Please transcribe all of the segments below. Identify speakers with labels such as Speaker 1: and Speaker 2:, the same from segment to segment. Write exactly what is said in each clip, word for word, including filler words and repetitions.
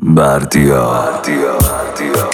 Speaker 1: بردیا بردیا بردیا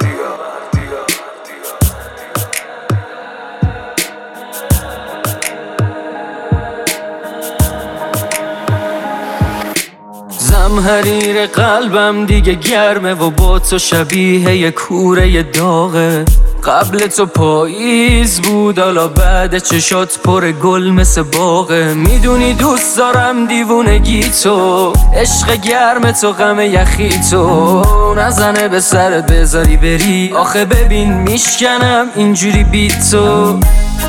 Speaker 2: زمحریر قلبم دیگه گرمه و با تو شبیه یه کوره داغه. قبل تو پاییز بود، حالا بعد چشات پر گل مثل باغه. میدونی دوست دارم دیوونگی تو، عشق گرم تو، غم یخی تو. نزنه به سرت بذاری بری، آخه ببین میشکنم اینجوری بی تو.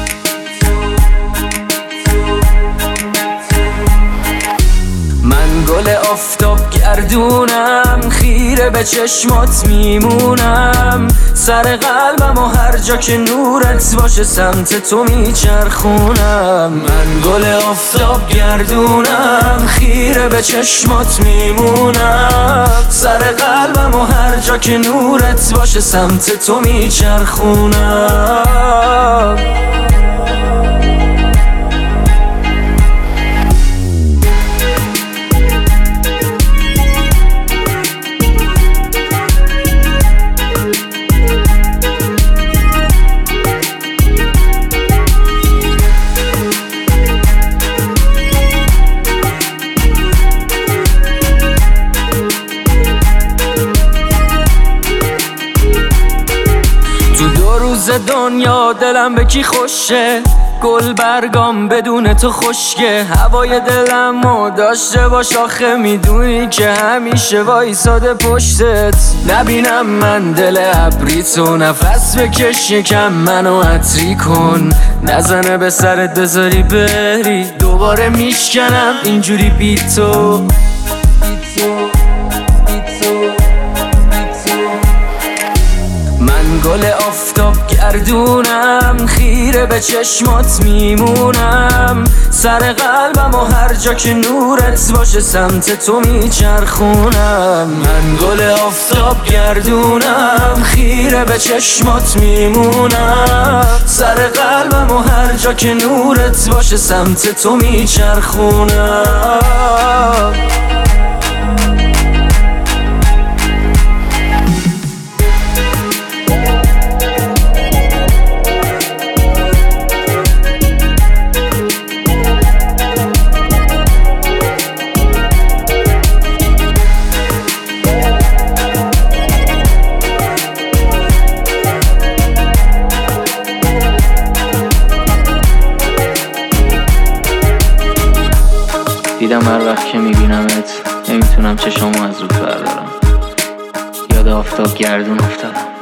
Speaker 2: من گل آفتاب گردونم، خیره به چشمات میمونم. سر قلبم و هر جا که نورت باشه سمت تو میچرخونم. من گل آفتاب گردونم، خیره به چشمات میمونم. سر قلبم و هر جا که نورت باشه سمت تو میچرخونم. تو دو روز دنیا دلم به کی خوشه، گل برگام بدون تو خشکه. هوای دلمو داشته باش، آخه میدونی که همیشه وایساده پشتت. نبینم من دل ابری تو، نفس بکش یکم منو عطری کن. نزنه به سرت بذاری بری، دوباره میشکنم اینجوری بی تو. من گل آفتاب گردونم، خیره به چشمات میمونم. سر قلبم و هر جا که نورت باشه سمت تو میچرخونم. من گل آفتاب گردونم، خیره به چشمات میمونم. سر قلبم و هر جا که نورت باشه سمت تو میچرخونم.
Speaker 3: دیدم هر وقت که میبینمت نمیتونم چشامو از رود بردارم. یاد آفتاب گردون افتادم.